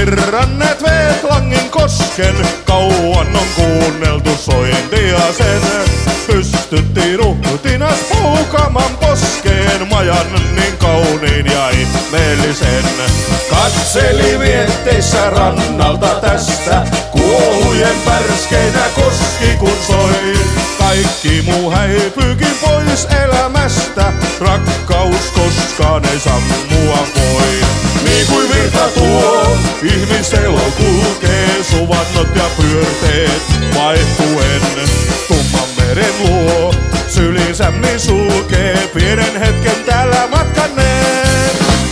virranneet Vetlangin kosken, kauan on kuunneltu sointia sen. Pystyttiin ruhtinas Poukaman poskeen, majan niin kauniin ja ihmeellisen. Katseli vietteissä rannalta tästä, kuohujen pärskeinä koski kun soi. Kaikki muu häipyykin pois elämästä, rakkaus koskaan ei sammua voi. Niin kuin virta tuo, ihmiselo kulkee, suvannot ja pyörteet vaihtuen. Tumman meren luo, sylinsä niin sulkee, pienen hetken täällä matkanneen.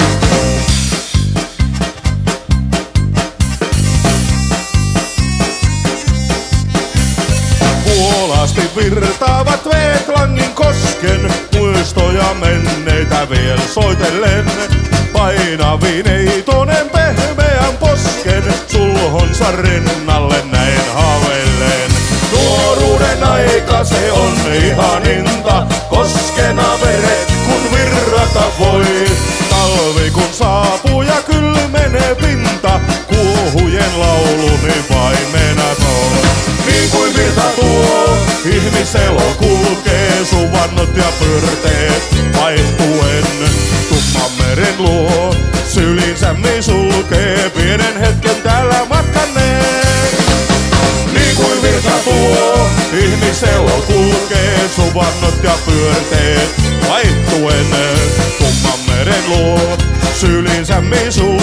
Vuolasti virtaavat Vetlangin kosken, muistoja menneitä vielä soitellen. Painavineitonen pehmeän posken, sulhonsa rinnalle näin haaveilen. Nuoruuden aika se on ihaninta, koskena veret kun virrata voi. Talvi kun saapuu ja kylmenee pinta, kuohujen laulu niin vaimenaton. Niin kuin virta tuo, ihmiselo kulkee, suvannot ja pyörteet vaihtuen. Tumman meren luo, sylinsä niin sulkee, pienen hetken täällä matkanneen. Niin kuin virta tuo, ihmiselo kulkee, suvannot ja pyörteet vaihtuen. Tumman meren luo, sylinsä niin sulkee.